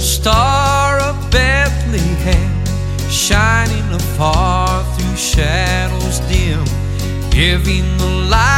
star of Bethlehem, shining afar through shadows dim, giving the light